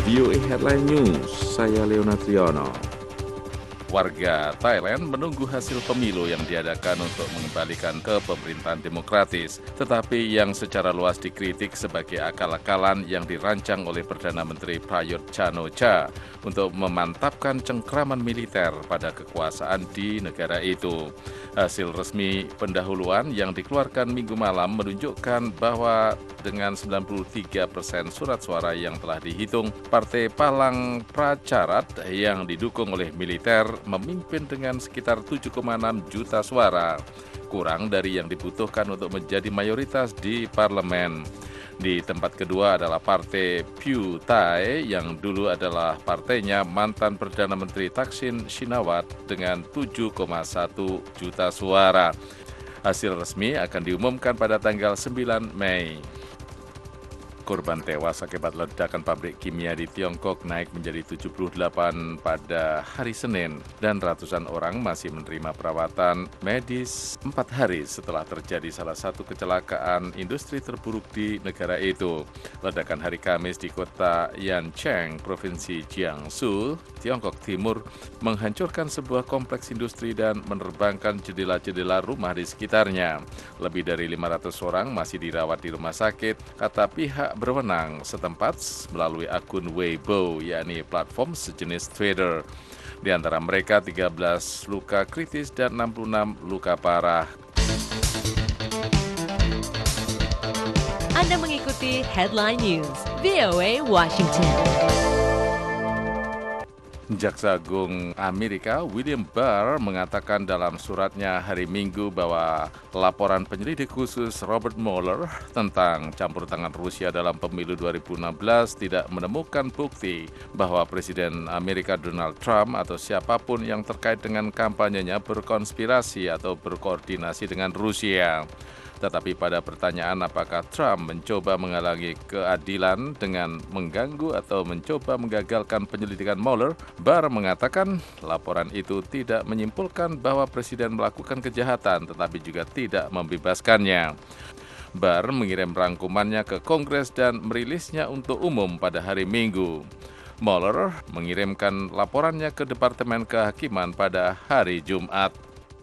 VOA Headline News, saya Leonatriano. Warga Thailand menunggu hasil pemilu yang diadakan untuk mengembalikan ke pemerintahan demokratis, tetapi yang secara luas dikritik sebagai akal-akalan yang dirancang oleh Perdana Menteri Prayut Chan-o-cha untuk memantapkan cengkraman militer pada kekuasaan di negara itu. Hasil resmi pendahuluan yang dikeluarkan Minggu malam menunjukkan bahwa dengan 93% surat suara yang telah dihitung, Partai Palang Pracharat yang didukung oleh militer memimpin dengan sekitar 7,6 juta suara, kurang dari yang dibutuhkan untuk menjadi mayoritas di parlemen. Di tempat kedua adalah Partai Pheu Thai yang dulu adalah partainya mantan Perdana Menteri Thaksin Shinawatra dengan 7,1 juta suara. Hasil resmi akan diumumkan pada tanggal 9 Mei. Korban tewas akibat ledakan pabrik kimia di Tiongkok naik menjadi 78 pada hari Senin dan ratusan orang masih menerima perawatan medis 4 hari setelah terjadi salah satu kecelakaan industri terburuk di negara itu. Ledakan hari Kamis di kota Yancheng, Provinsi Jiangsu, Tiongkok Timur, menghancurkan sebuah kompleks industri dan menerbangkan jendela-jendela rumah di sekitarnya. Lebih dari 500 orang masih dirawat di rumah sakit, kata pihak berwenang setempat melalui akun Weibo, yakni platform sejenis Twitter. Di antara mereka 13 luka kritis dan 66 luka parah. Anda mengikuti Headline News, VOA Washington. Jaksa Agung Amerika William Barr mengatakan dalam suratnya hari Minggu bahwa laporan penyelidik khusus Robert Mueller tentang campur tangan Rusia dalam pemilu 2016 tidak menemukan bukti bahwa Presiden Amerika Donald Trump atau siapapun yang terkait dengan kampanyenya berkonspirasi atau berkoordinasi dengan Rusia. Tetapi pada pertanyaan apakah Trump mencoba menghalangi keadilan dengan mengganggu atau mencoba menggagalkan penyelidikan Mueller, Barr mengatakan laporan itu tidak menyimpulkan bahwa Presiden melakukan kejahatan tetapi juga tidak membebaskannya. Barr mengirim rangkumannya ke Kongres dan merilisnya untuk umum pada hari Minggu. Mueller mengirimkan laporannya ke Departemen Kehakiman pada hari Jumat.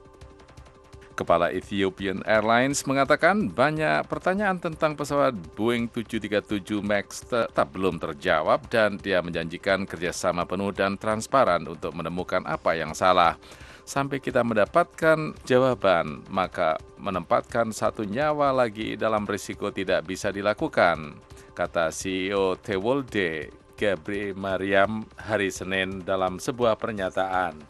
Kepala Ethiopian Airlines mengatakan banyak pertanyaan tentang pesawat Boeing 737 MAX tetap belum terjawab dan dia menjanjikan kerjasama penuh dan transparan untuk menemukan apa yang salah. Sampai kita mendapatkan jawaban, maka menempatkan satu nyawa lagi dalam risiko tidak bisa dilakukan, kata CEO Tewolde Gabriel Mariam hari Senin dalam sebuah pernyataan.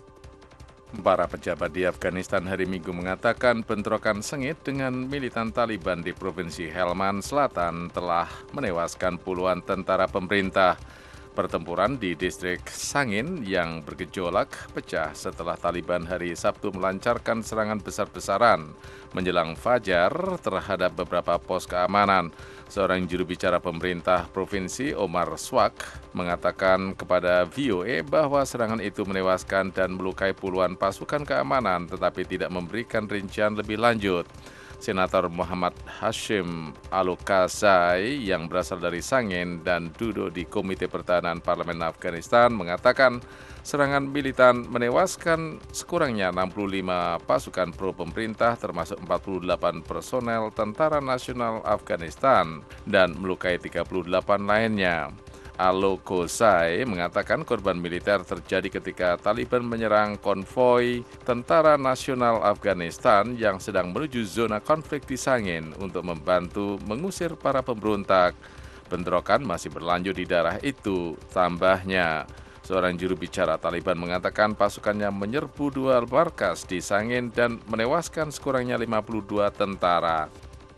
Para pejabat di Afghanistan hari Minggu mengatakan bentrokan sengit dengan militan Taliban di Provinsi Helmand Selatan telah menewaskan puluhan tentara pemerintah. Pertempuran di distrik Sangin yang bergejolak pecah setelah Taliban hari Sabtu melancarkan serangan besar-besaran menjelang fajar terhadap beberapa pos keamanan. Seorang juru bicara pemerintah provinsi, Omar Swak, mengatakan kepada VOA bahwa serangan itu menewaskan dan melukai puluhan pasukan keamanan tetapi tidak memberikan rincian lebih lanjut. Senator Muhammad Hashim Al-Qasai yang berasal dari Sangin dan duduk di Komite Pertahanan Parlemen Afghanistan mengatakan serangan militan menewaskan sekurangnya 65 pasukan pro pemerintah termasuk 48 personel Tentara Nasional Afghanistan dan melukai 38 lainnya. Al-Qasai mengatakan korban militer terjadi ketika Taliban menyerang konvoi Tentara Nasional Afghanistan yang sedang menuju zona konflik di Sangin untuk membantu mengusir para pemberontak. Bentrokan masih berlanjut di daerah itu, tambahnya. Seorang juru bicara Taliban mengatakan pasukannya menyerbu 2 markas di Sangin dan menewaskan sekurangnya 52 tentara.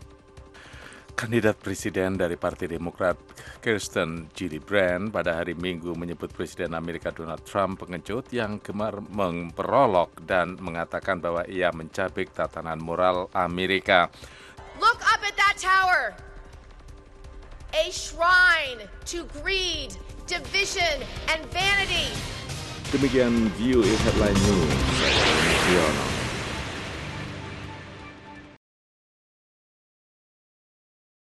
Kandidat presiden dari Partai Demokrat Kirsten Gillibrand pada hari Minggu menyebut Presiden Amerika Donald Trump pengecut yang gemar memperolok dan mengatakan bahwa ia mencabik tatanan moral Amerika. Look up at that tower. A shrine to greed, division, and vanity. Demikian VOA Headline News, saya Leonatriano.